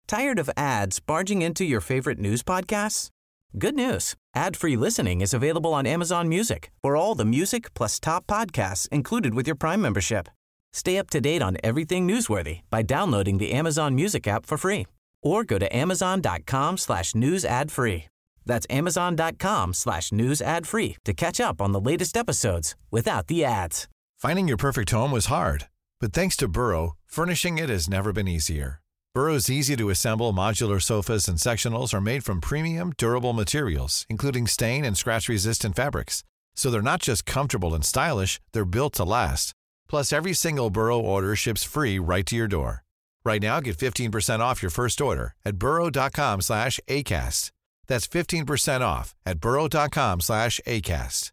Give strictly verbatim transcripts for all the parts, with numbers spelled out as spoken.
Tired of ads barging into your favorite news podcasts? Good news. Ad-free listening is available on Amazon Music for all the music plus top podcasts included with your Prime membership. Stay up to date on everything newsworthy by downloading the Amazon Music app for free or go to amazon.com slash news ad free. That's amazon.com slash news ad free to catch up on the latest episodes without the ads. Finding your perfect home was hard, but thanks to Burrow, furnishing it has never been easier. Burrow's easy-to-assemble modular sofas and sectionals are made from premium, durable materials, including stain and scratch-resistant fabrics. So they're not just comfortable and stylish, they're built to last. Plus, every single Burrow order ships free right to your door. Right now, get fifteen percent off your first order at burrow.com slash ACAST. That's fifteen percent off at burrow.com slash ACAST.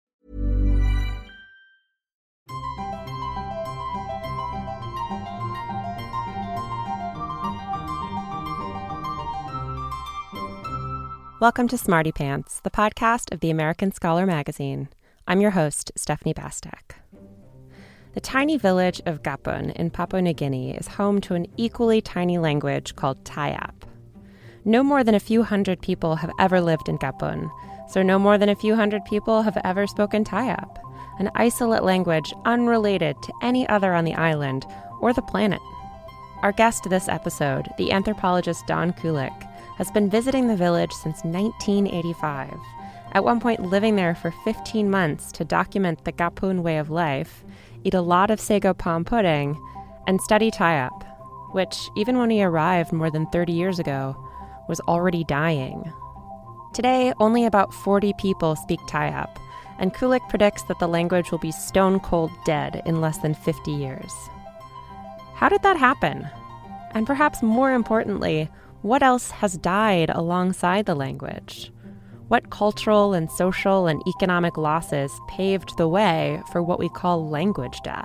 Welcome to Smarty Pants, the podcast of the American Scholar magazine. I'm your host, Stephanie Bastek. The tiny village of Gapun in Papua New Guinea is home to an equally tiny language called Tayap. No more than a few hundred people have ever lived in Gapun, so no more than a few hundred people have ever spoken Tayap, an isolate language unrelated to any other on the island or the planet. Our guest this episode, the anthropologist Don Kulik, has been visiting the village since nineteen eighty-five, at one point living there for fifteen months to document the Gapun way of life, eat a lot of sago palm pudding, and study Tayap, which, even when he arrived more than thirty years ago, was already dying. Today, only about forty people speak Tayap, and Kulik predicts that the language will be stone-cold dead in less than fifty years. How did that happen? And perhaps more importantly, what else has died alongside the language? What cultural and social and economic losses paved the way for what we call language death?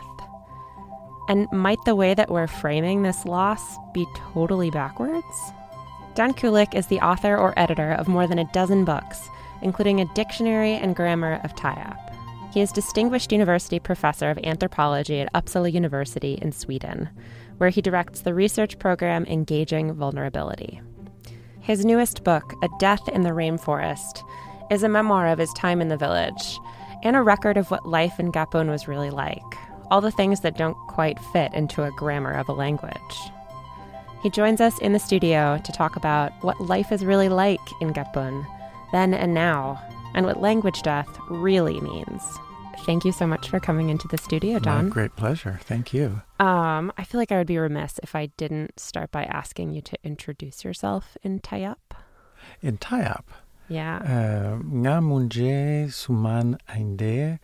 And might the way that we're framing this loss be totally backwards? Don Kulik is the author or editor of more than a dozen books, including a dictionary and grammar of Tayap. He is Distinguished University Professor of Anthropology at Uppsala University in Sweden, where he directs the research program Engaging Vulnerability. His newest book, A Death in the Rainforest, is a memoir of his time in the village and a record of what life in Gapun was really like, all the things that don't quite fit into a grammar of a language. He joins us in the studio to talk about what life is really like in Gapun, then and now, and what language death really means. Thank you so much for coming into the studio, Don. My great pleasure. Thank you. Um, I feel like I would be remiss if I didn't start by asking you to introduce yourself in Tayap. In Tayap? Yeah. Nga munje suman ainde.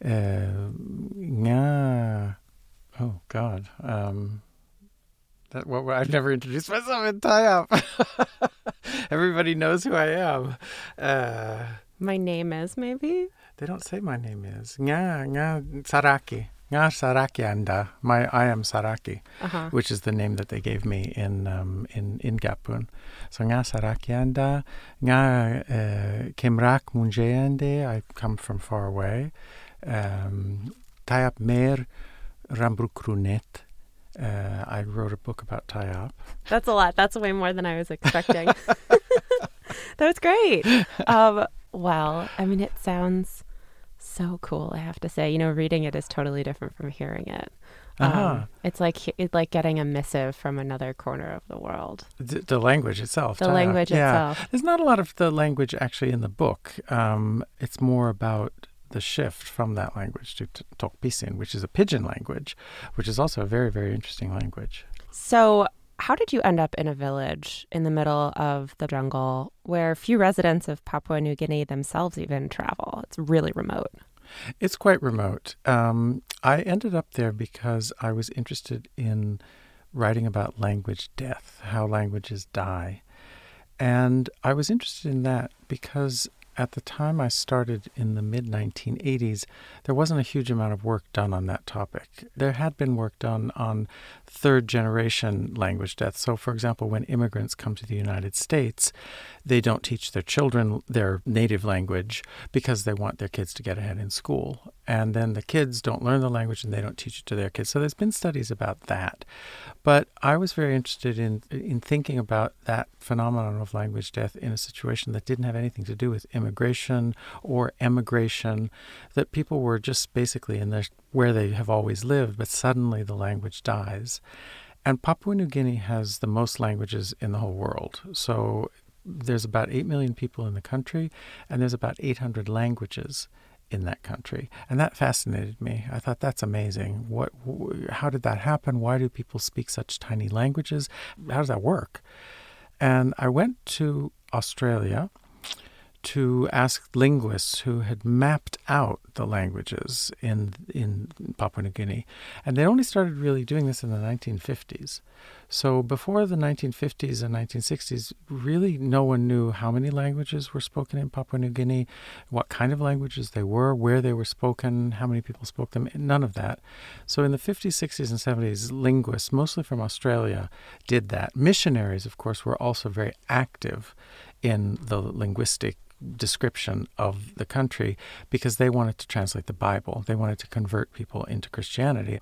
Nga. Oh, God. Um, that what I've never introduced myself in Tayap. Everybody knows who I am. Uh, My name is, maybe? They don't say my name is. Nga, nga Saraki. Nga Saraki anda. My, I am Saraki, uh-huh. which is the name that they gave me in um, in, in Gapun. So Nga Saraki anda. Nga Kemrak munje ande. I come from far away. Um, Tayap mer Rambrukrunet. Uh, I wrote a book about Tayap. That's a lot. That's way more than I was expecting. That was great. Um, well, I mean, it sounds so cool, I have to say. You know, reading it is totally different from hearing it. Uh-huh. Um, it's like it's like getting a missive from another corner of the world. The, the language itself. The Tayap. language yeah. itself. There's not a lot of the language actually in the book. Um, it's more about the shift from that language to t- Tokpisin, which is a pidgin language, which is also a very, very interesting language. So how did you end up in a village in the middle of the jungle where few residents of Papua New Guinea themselves even travel? It's really remote. It's quite remote. Um, I ended up there because I was interested in writing about language death, how languages die. And I was interested in that because at the time I started in the mid nineteen eighties, there wasn't a huge amount of work done on that topic. There had been work done on third-generation language death. So, for example, when immigrants come to the United States, they don't teach their children their native language because they want their kids to get ahead in school. And then the kids don't learn the language and they don't teach it to their kids. So there's been studies about that. But I was very interested in in thinking about that phenomenon of language death in a situation that didn't have anything to do with immigration or emigration, that people were just basically in their, where they have always lived, but suddenly the language dies. And Papua New Guinea has the most languages in the whole world. So there's about eight million people in the country, and there's about eight hundred languages in that country. And that fascinated me. I thought, that's amazing. What? How did that happen? Why do people speak such tiny languages? How does that work? And I went to Australia to ask linguists who had mapped out the languages in in Papua New Guinea. And they only started really doing this in the nineteen fifties. So before the nineteen fifties and nineteen sixties, really no one knew how many languages were spoken in Papua New Guinea, what kind of languages they were, where they were spoken, how many people spoke them, none of that. So in the fifties, sixties, and seventies, linguists, mostly from Australia, did that. Missionaries, of course, were also very active in the linguistic description of the country because they wanted to translate the Bible. They wanted to convert people into Christianity.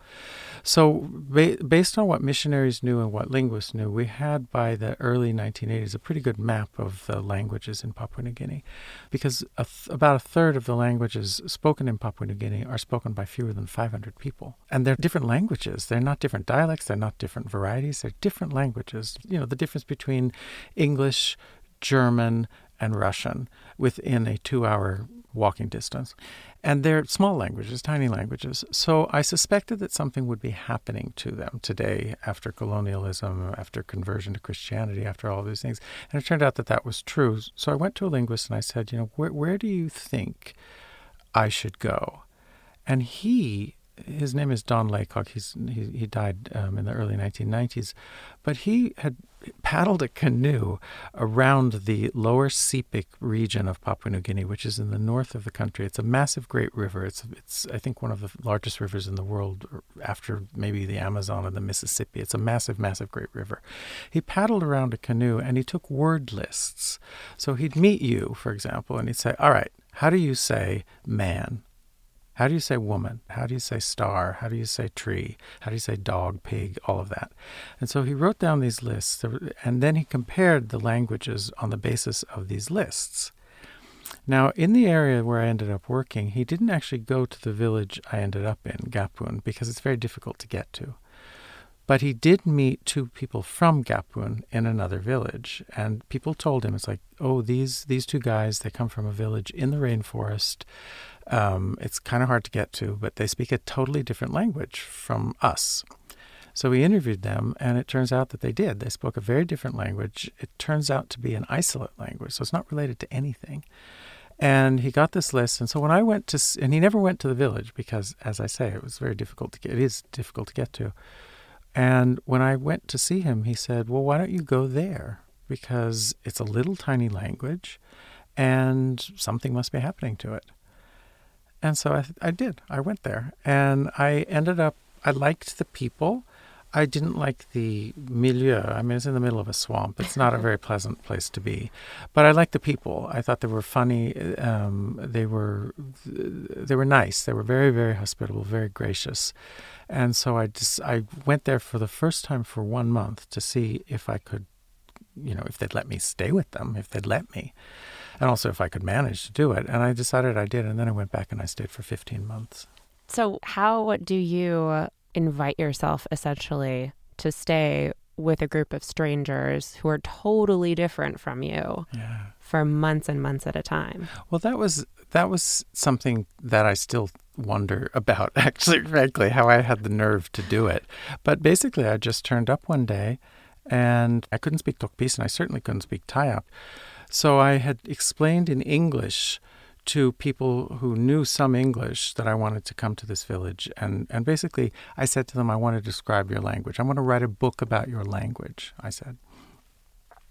So ba- based on what missionaries knew and what linguists knew, we had by the early nineteen eighties a pretty good map of the languages in Papua New Guinea, because a th- about a third of the languages spoken in Papua New Guinea are spoken by fewer than five hundred people. And they're different languages. They're not different dialects. They're not different varieties. They're different languages. You know, the difference between English, German, and Russian within a two-hour walking distance. And they're small languages, tiny languages. So I suspected that something would be happening to them today after colonialism, after conversion to Christianity, after all these things. And it turned out that that was true. So I went to a linguist and I said, you know, where, where do you think I should go? And he, his name is Don Laycock. He's, he, he died um, in the early nineteen nineties. But he had paddled a canoe around the lower Sepik region of Papua New Guinea, which is in the north of the country. It's a massive, great river. It's, it's I think, one of the largest rivers in the world after maybe the Amazon and the Mississippi. It's a massive, massive, great river. He paddled around a canoe and he took word lists. So he'd meet you, for example, and he'd say, all right, how do you say man? How do you say woman? How do you say star? How do you say tree? How do you say dog, pig, all of that? And so he wrote down these lists, and then he compared the languages on the basis of these lists. Now, in the area where I ended up working, he didn't actually go to the village I ended up in, Gapun, because it's very difficult to get to. But he did meet two people from Gapun in another village, and people told him, it's like, oh, these these two guys, they come from a village in the rainforest. Um, it's kind of hard to get to, but they speak a totally different language from us. So we interviewed them, and it turns out that they did. They spoke a very different language. It turns out to be an isolate language, so it's not related to anything. And he got this list, and so when I went to, and he never went to the village because, as I say, it was very difficult to get. It is difficult to get to. And when I went to see him, he said, well, why don't you go there? Because it's a little tiny language, and something must be happening to it. And so I, I did. I went there, and I ended up, I liked the people. I didn't like the milieu. I mean, it's in the middle of a swamp. It's not a very pleasant place to be. But I liked the people. I thought they were funny. Um, they were they were nice. They were very, very hospitable, very gracious. And so I just I went there for the first time for one month to see if I could, you know, if they'd let me stay with them, if they'd let me, and also if I could manage to do it. And I decided I did. And then I went back and I stayed for fifteen months. So how do you invite yourself essentially to stay with a group of strangers who are totally different from you yeah. for months and months at a time? Well, that was that was something that I still wonder about, actually, frankly, how I had the nerve to do it. But basically, I just turned up one day, and I couldn't speak Tokpis, and I certainly couldn't speak Tayak. So I had explained in English to people who knew some English that I wanted to come to this village. And, and basically, I said to them, I want to describe your language. I want to write a book about your language, I said.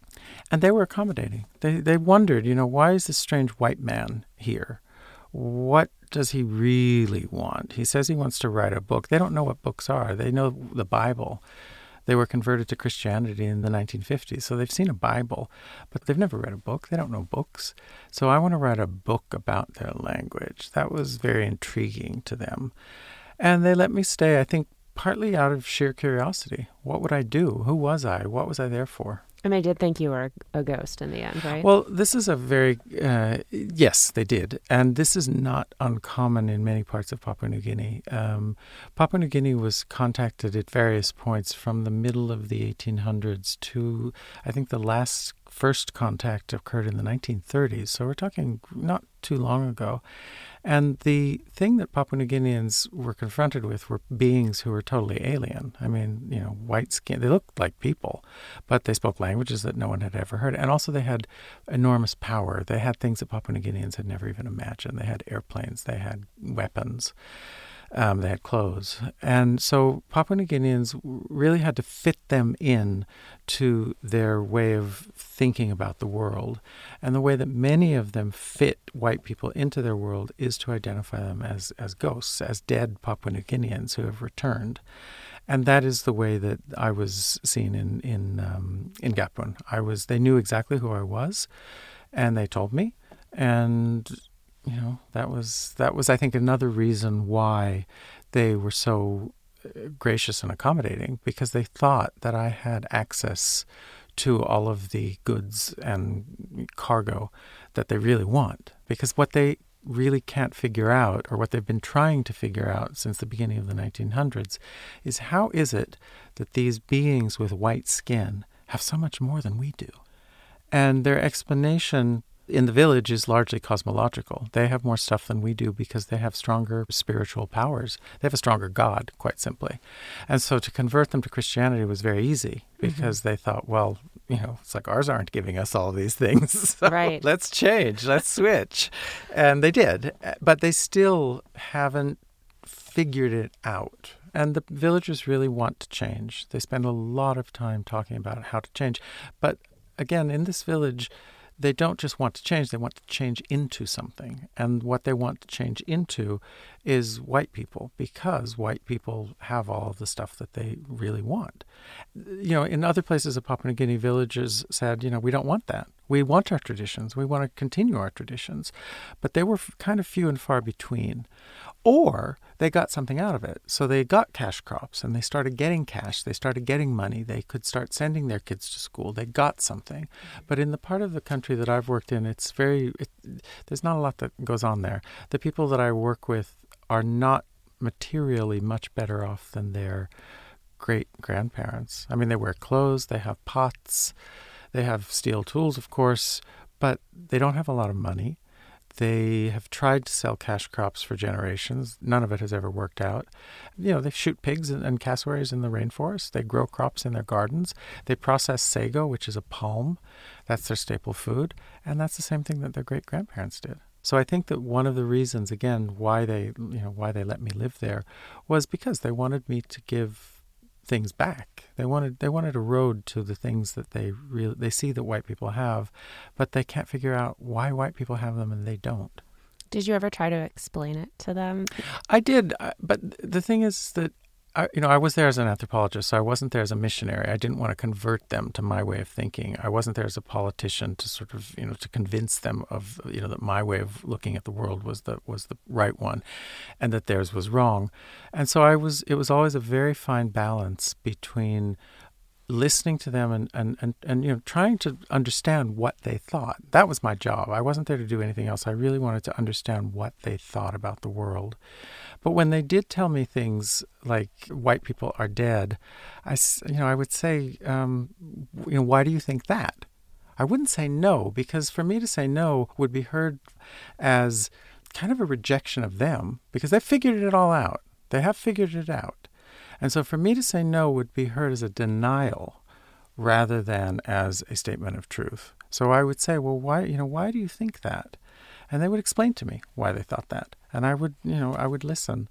And they were accommodating. They they wondered, you know, why is this strange white man here? What does he really want? He says he wants to write a book. They don't know what books are. They know the Bible. They were converted to Christianity in the nineteen fifties, so they've seen a Bible, but they've never read a book. They don't know books. So I want to write a book about their language. That was very intriguing to them. And they let me stay, I think, partly out of sheer curiosity. What would I do? Who was I? What was I there for? And they did think you were a ghost in the end, right? Well, this is a very, uh, yes, they did. And this is not uncommon in many parts of Papua New Guinea. Um, Papua New Guinea was contacted at various points from the middle of the eighteen hundreds to, I think the last first contact occurred in the nineteen thirties. So we're talking not too long ago. And the thing that Papua New Guineans were confronted with were beings who were totally alien. I mean, you know, white skin. They looked like people, but they spoke languages that no one had ever heard. And also they had enormous power. They had things that Papua New Guineans had never even imagined. They had airplanes. They had weapons. Um, they had clothes. And so Papua New Guineans really had to fit them in to their way of thinking about the world. And the way that many of them fit white people into their world is to identify them as, as ghosts, as dead Papua New Guineans who have returned. And that is the way that I was seen in in um, in Gapun. I was. They knew exactly who I was, and they told me. And you know, that was, that was, I think, another reason why they were so gracious and accommodating, because they thought that I had access to all of the goods and cargo that they really want. Because what they really can't figure out, or what they've been trying to figure out since the beginning of the nineteen hundreds, is how is it that these beings with white skin have so much more than we do? And their explanation in the village is largely cosmological. They have more stuff than we do because they have stronger spiritual powers. They have a stronger God, quite simply. And so to convert them to Christianity was very easy because mm-hmm. they thought, well, you know, it's like ours aren't giving us all these things. So right. Let's change. Let's switch. And they did. But they still haven't figured it out. And the villagers really want to change. They spend a lot of time talking about how to change. But again, in this village, they don't just want to change, they want to change into something. And what they want to change into is white people, because white people have all of the stuff that they really want. You know, in other places of Papua New Guinea, villagers said, you know, we don't want that. We want our traditions. We want to continue our traditions. But they were kind of few and far between. Or they got something out of it. So they got cash crops and they started getting cash. They started getting money. They could start sending their kids to school. They got something. But in the part of the country that I've worked in, it's very, it, there's not a lot that goes on there. The people that I work with are not materially much better off than their great-grandparents. I mean, they wear clothes, they have pots, they have steel tools, of course, but they don't have a lot of money. They have tried to sell cash crops for generations. None of it has ever worked out. You know, they shoot pigs and, and cassowaries in the rainforest. They grow crops in their gardens. They process sago, which is a palm. That's their staple food. And that's the same thing that their great-grandparents did. So I think that one of the reasons, again, why they, you know, why they let me live there was because they wanted me to give things back. They wanted they wanted a road to the things that they really they see that white people have, but they can't figure out why white people have them and they don't. Did you ever try to explain it to them? I did, but the thing is that I, you know, I was there as an anthropologist, so I wasn't there as a missionary. I didn't want to convert them to my way of thinking. I wasn't there as a politician to sort of, you know, to convince them of, you know, that my way of looking at the world was the was the right one, and that theirs was wrong. And so I was. It was always a very fine balance between listening to them and, and, and, and you know, trying to understand what they thought. That was my job. I wasn't there to do anything else. I really wanted to understand what they thought about the world. But when they did tell me things like white people are dead, I, you know, I would say, um, you know, why do you think that? I wouldn't say no, because for me to say no would be heard as kind of a rejection of them, because they figured it all out. They have figured it out. And so for me to say no would be heard as a denial rather than as a statement of truth. So I would say, well, why, you know, why do you think that? And they would explain to me why they thought that. And I would, you know, I would listen.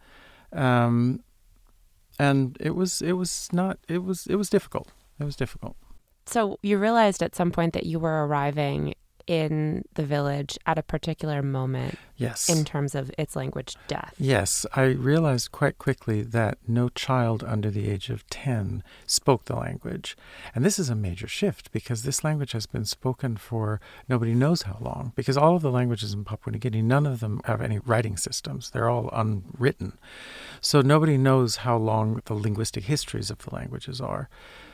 Um, and it was, it was not, it was, it was difficult. It was difficult. So you realized at some point that you were arriving in the village at a particular moment. Yes. In terms of its language death. Yes. I realized quite quickly that no child under the age of ten spoke the language. And this is a major shift because this language has been spoken for nobody knows how long. Because all of the languages in Papua New Guinea, none of them have any writing systems. They're all unwritten. So nobody knows how long the linguistic histories of the languages are.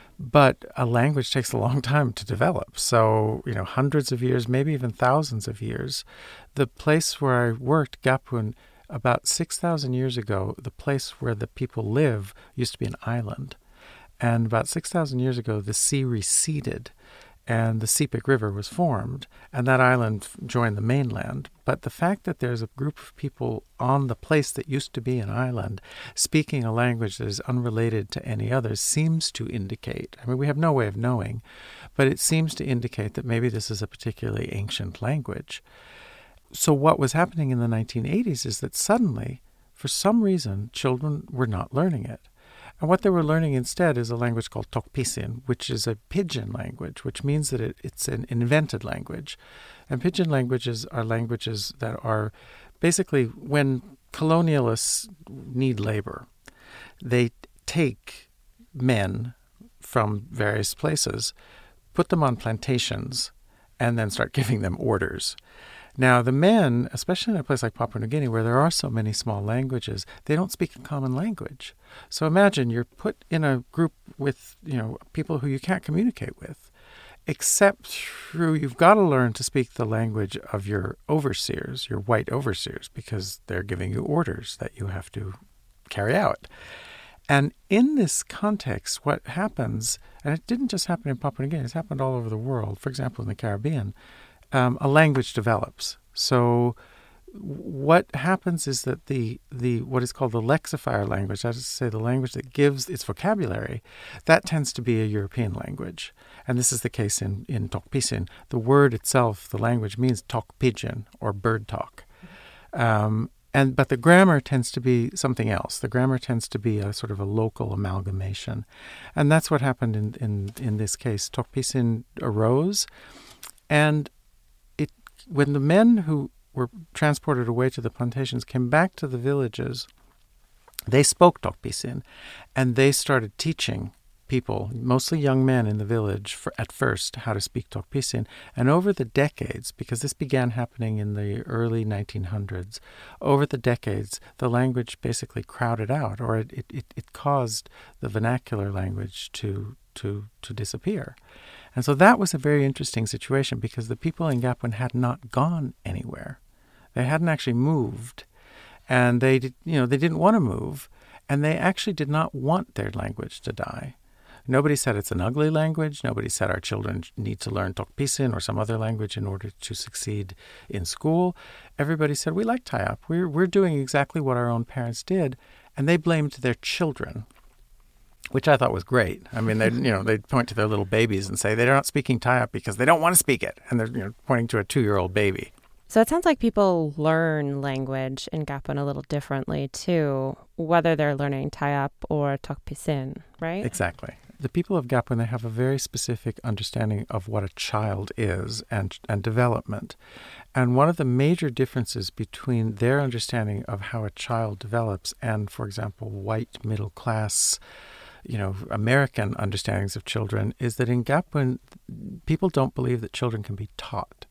But a language takes a long time to develop. So, you know, hundreds of years, maybe even thousands of years. The place where I worked, Gapun, about six thousand years ago, the place where the people live used to be an island. And about six thousand years ago, the sea receded and the Sepik River was formed, and that island joined the mainland. But the fact that there's a group of people on the place that used to be an island speaking a language that is unrelated to any others seems to indicate, I mean, we have no way of knowing, but it seems to indicate that maybe this is a particularly ancient language. So what was happening in the nineteen eighties is that suddenly, for some reason, children were not learning it. And what they were learning instead is a language called Tokpisin, which is a pidgin language, which means that it, it's an invented language. And pidgin languages are languages that are basically when colonialists need labor, they take men from various places, put them on plantations, and then start giving them orders. Now, the men, especially in a place like Papua New Guinea, where there are so many small languages, they don't speak a common language. So imagine you're put in a group with, you know, people who you can't communicate with, except through, you've got to learn to speak the language of your overseers, your white overseers, because they're giving you orders that you have to carry out. And in this context, what happens, and it didn't just happen in Papua New Guinea, it's happened all over the world, for example, in the Caribbean, Um, a language develops. So what happens is that the, the what is called the lexifier language, that is to say the language that gives its vocabulary, that tends to be a European language. And this is the case in, in Tokpisin. The word itself, the language, means talk pidgin or bird talk. Um, and but the grammar tends to be something else. The grammar tends to be a sort of a local amalgamation. And that's what happened in, in, in this case. Tokpisin arose, and when the men who were transported away to the plantations came back to the villages, they spoke Tokpisin, and they started teaching people, mostly young men in the village, for, at first, how to speak Tokpisin. And over the decades, because this began happening in the early nineteen hundreds, over the decades, the language basically crowded out, or it, it, it caused the vernacular language to, to, to disappear. And so that was a very interesting situation because the people in Gapun had not gone anywhere. They hadn't actually moved, and they did, you know, they didn't want to move, and they actually did not want their language to die. Nobody said it's an ugly language. Nobody said our children need to learn Tokpisin or some other language in order to succeed in school. Everybody said, we like Tayap. We're, we're doing exactly what our own parents did, and they blamed their children, which I thought was great. I mean, they you know they'd point to their little babies and say they're not speaking Tayap because they don't want to speak it, and they're you know pointing to a two-year-old baby. So it sounds like people learn language in Gapun a little differently too, whether they're learning Tayap or Tokpisin, right? Exactly. The people of Gapun, they have a very specific understanding of what a child is and and development. And one of the major differences between their understanding of how a child develops and, for example, white middle class, you know, American understandings of children is that in Gapun, people don't believe that children can be taught.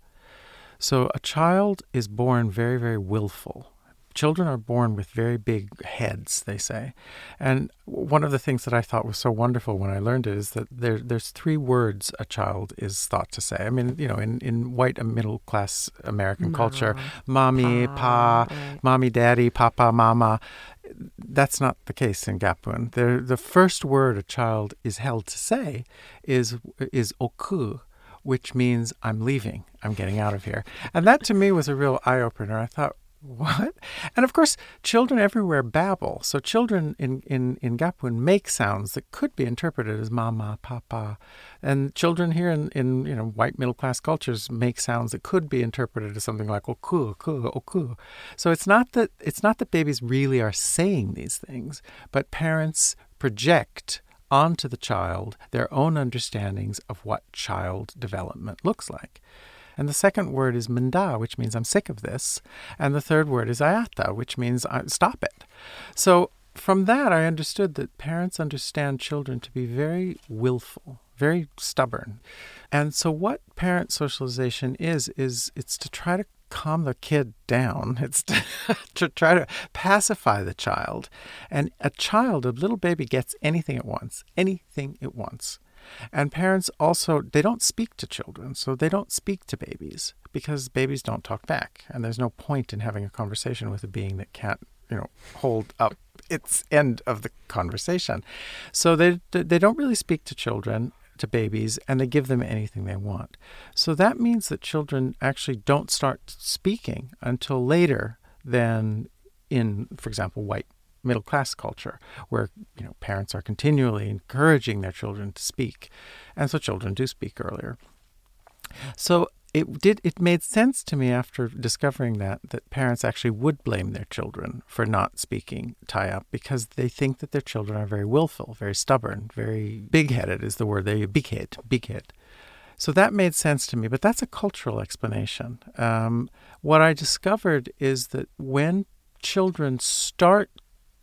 So a child is born very, very willful. Children are born with very big heads, they say. And one of the things that I thought was so wonderful when I learned it is that there, there's three words a child is thought to say. I mean, you know, in, in white middle-class American Ma, culture, mommy, pa, pa right. mommy, daddy, papa, mama. That's not the case in Gapun. The, the first word a child is held to say is is oku, which means I'm leaving, I'm getting out of here. And that to me was a real eye-opener. I thought, what? And of course, children everywhere babble. So children in, in, in Gapun make sounds that could be interpreted as mama, papa. And children here in, in you know white middle-class cultures make sounds that could be interpreted as something like oku, oku, oku. So it's not that it's not that babies really are saying these things, but parents project onto the child their own understandings of what child development looks like. And the second word is menda, which means I'm sick of this. And the third word is ayata, which means stop it. So from that, I understood that parents understand children to be very willful, very stubborn. And so what parent socialization is, is it's to try to calm the kid down. It's to, to try to pacify the child. And a child, a little baby, gets anything it wants, anything it wants. And parents also, they don't speak to children, so they don't speak to babies because babies don't talk back. And there's no point in having a conversation with a being that can't, you know, hold up its end of the conversation. So they they don't really speak to children, to babies, and they give them anything they want. So that means that children actually don't start speaking until later than in, for example, white middle-class culture, where, you know, parents are continually encouraging their children to speak. And so children do speak earlier. So it did. It made sense to me after discovering that, that parents actually would blame their children for not speaking Tayap because they think that their children are very willful, very stubborn, very big-headed is the word they use, big-head, big-head. So that made sense to me, but that's a cultural explanation. Um, what I discovered is that when children start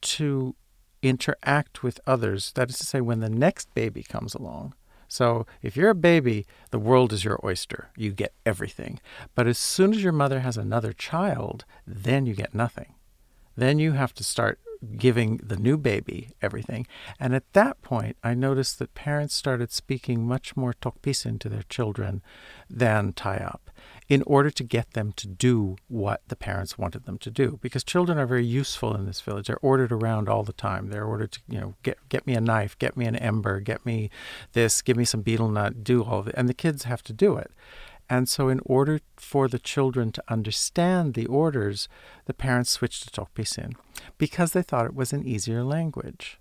to interact with others, that is to say, when the next baby comes along. So if you're a baby, the world is your oyster. You get everything. But as soon as your mother has another child, then you get nothing. Then you have to start giving the new baby everything. And at that point, I noticed that parents started speaking much more Tokpisin to their children than Tayap in order to get them to do what the parents wanted them to do. Because children are very useful in this village. They're ordered around all the time. They're ordered to, you know, get get me a knife, get me an ember, get me this, give me some betel nut, do all of it. And the kids have to do it. And so in order for the children to understand the orders, the parents switched to Tokpisin because they thought it was an easier language.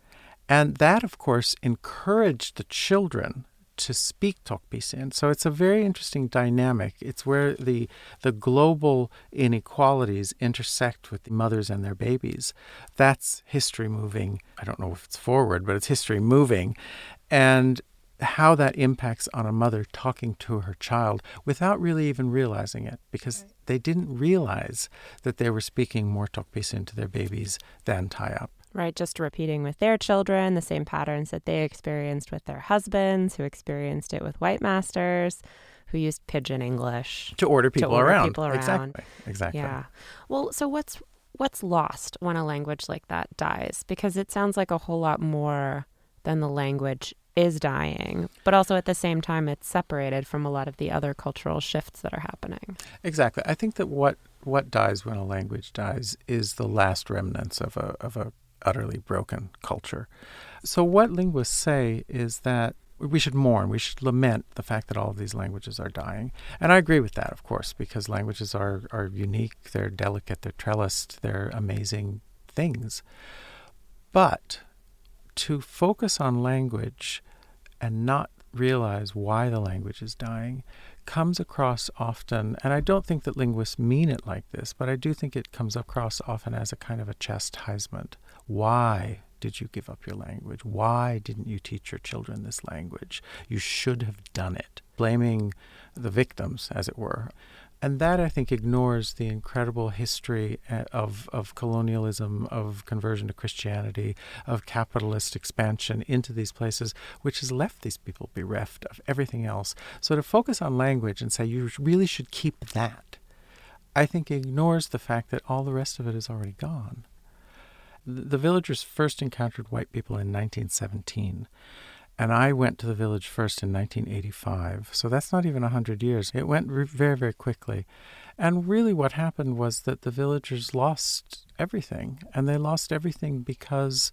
And that, of course, encouraged the children to speak Tokpisin. So it's a very interesting dynamic. It's where the the global inequalities intersect with the mothers and their babies. That's history moving. I don't know if it's forward, but it's history moving. And how that impacts on a mother talking to her child without really even realizing it, because right. they didn't realize that they were speaking more Tokpisin to their babies than Tayap. Right, just repeating with their children the same patterns that they experienced with their husbands, who experienced it with white masters, who used pidgin English to order people to order around. People around. Exactly. Exactly. Yeah. Well, so what's what's lost when a language like that dies? Because it sounds like a whole lot more than the language is dying, but also at the same time it's separated from a lot of the other cultural shifts that are happening. Exactly. I think that what what dies when a language dies is the last remnants of a of a utterly broken culture. So what linguists say is that we should mourn, we should lament the fact that all of these languages are dying. And I agree with that, of course, because languages are, are unique, they're delicate, they're trellised, they're amazing things. But to focus on language and not realize why the language is dying comes across often, and I don't think that linguists mean it like this, but I do think it comes across often as a kind of a chastisement. Why did you give up your language? Why didn't you teach your children this language? You should have done it. Blaming the victims, as it were. And that, I think, ignores the incredible history of, of colonialism, of conversion to Christianity, of capitalist expansion into these places, which has left these people bereft of everything else. So to focus on language and say you really should keep that, I think ignores the fact that all the rest of it is already gone. The, the villagers first encountered white people in nineteen seventeen. And I went to the village first in nineteen eighty-five. So that's not even one hundred years. It went re- very, very quickly. And really what happened was that the villagers lost everything. And they lost everything because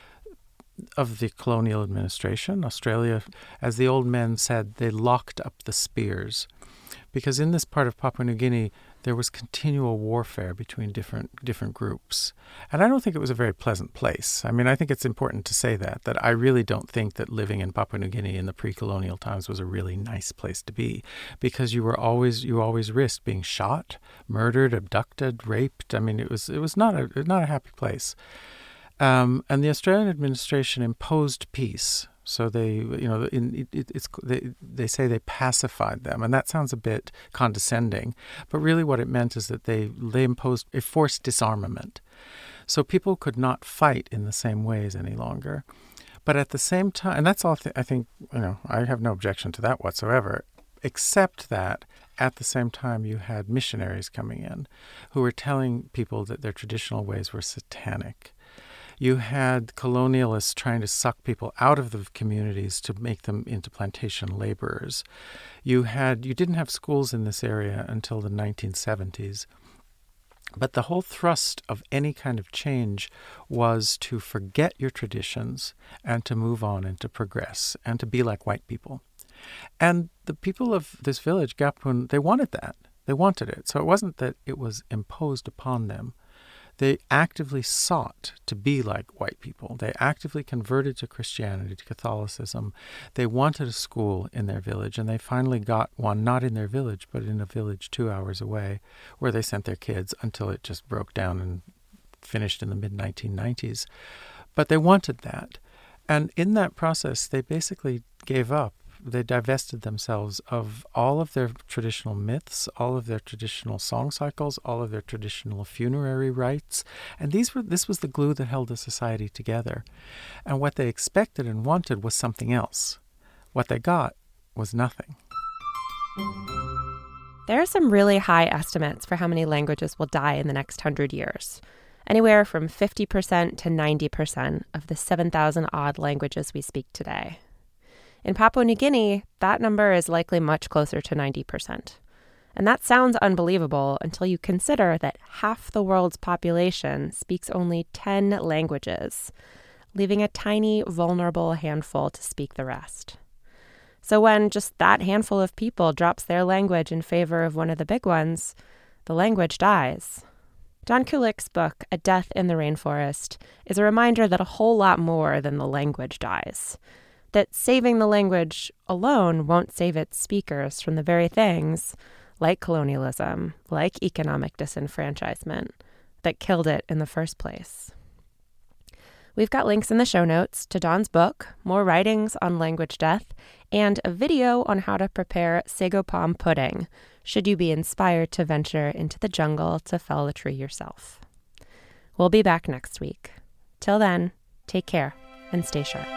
of the colonial administration. Australia, as the old men said, they locked up the spears. Because in this part of Papua New Guinea, there was continual warfare between different different groups. And I don't think it was a very pleasant place. I mean, I think it's important to say that, that I really don't think that living in Papua New Guinea in the pre-colonial times was a really nice place to be, because you were always you always risked being shot, murdered, abducted, raped. I mean, it was it was not a not a happy place. Um, and the Australian administration imposed peace. So they, you know, in, it, it's they, they say they pacified them, and that sounds a bit condescending. But really, what it meant is that they they imposed a forced disarmament, so people could not fight in the same ways any longer. But at the same time, and that's all. Th- I think you know, I have no objection to that whatsoever, except that at the same time you had missionaries coming in, who were telling people that their traditional ways were satanic. You had colonialists trying to suck people out of the communities to make them into plantation laborers. You had you didn't have schools in this area until the nineteen seventies. But the whole thrust of any kind of change was to forget your traditions and to move on and to progress and to be like white people. And the people of this village, Gapun, they wanted that. They wanted it. So it wasn't that it was imposed upon them. They actively sought to be like white people. They actively converted to Christianity, to Catholicism. They wanted a school in their village, and they finally got one, not in their village, but in a village two hours away, where they sent their kids until it just broke down and finished in the mid nineteen nineties. But they wanted that. And in that process, they basically gave up. They divested themselves of all of their traditional myths, all of their traditional song cycles, all of their traditional funerary rites. And these were this was the glue that held the society together. And what they expected and wanted was something else. What they got was nothing. There are some really high estimates for how many languages will die in the next hundred years. Anywhere from fifty percent to ninety percent of the seven thousand odd languages we speak today. In Papua New Guinea, that number is likely much closer to ninety percent. And that sounds unbelievable until you consider that half the world's population speaks only ten languages, leaving a tiny, vulnerable handful to speak the rest. So when just that handful of people drops their language in favor of one of the big ones, the language dies. John Kulik's book, A Death in the Rainforest, is a reminder that a whole lot more than the language dies. That saving the language alone won't save its speakers from the very things, like colonialism, like economic disenfranchisement, that killed it in the first place. We've got links in the show notes to Don's book, more writings on language death, and a video on how to prepare sago palm pudding, should you be inspired to venture into the jungle to fell a tree yourself. We'll be back next week. Till then, take care and stay sharp.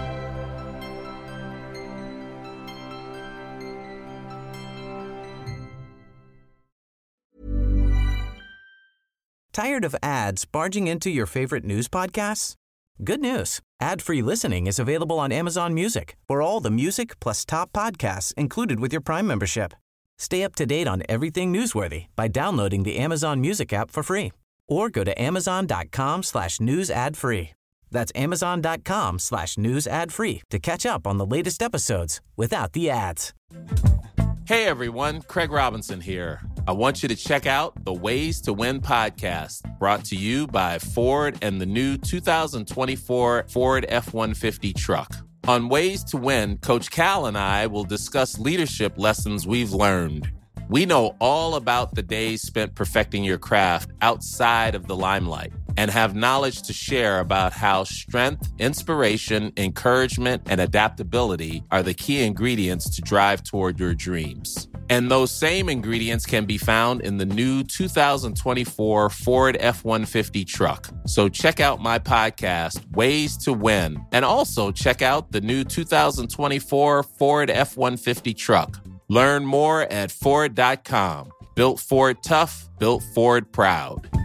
Tired of ads barging into your favorite news podcasts? Good news. Ad-free listening is available on Amazon Music for all the music plus top podcasts included with your Prime membership. Stay up to date on everything newsworthy by downloading the Amazon Music app for free or go to amazon.com slash news ad free. That's amazon.com slash news ad free to catch up on the latest episodes without the ads. Hey everyone, Craig Robinson here. I want you to check out the Ways to Win podcast, brought to you by Ford and the new two thousand twenty-four Ford F one fifty truck. On Ways to Win, Coach Cal and I will discuss leadership lessons we've learned. We know all about the days spent perfecting your craft outside of the limelight and have knowledge to share about how strength, inspiration, encouragement, and adaptability are the key ingredients to drive toward your dreams. And those same ingredients can be found in the new two thousand twenty-four Ford F one fifty truck. So check out my podcast, Ways to Win, and also check out the new two thousand twenty-four Ford F one fifty truck. Learn more at Ford dot com. Built Ford tough, built Ford proud.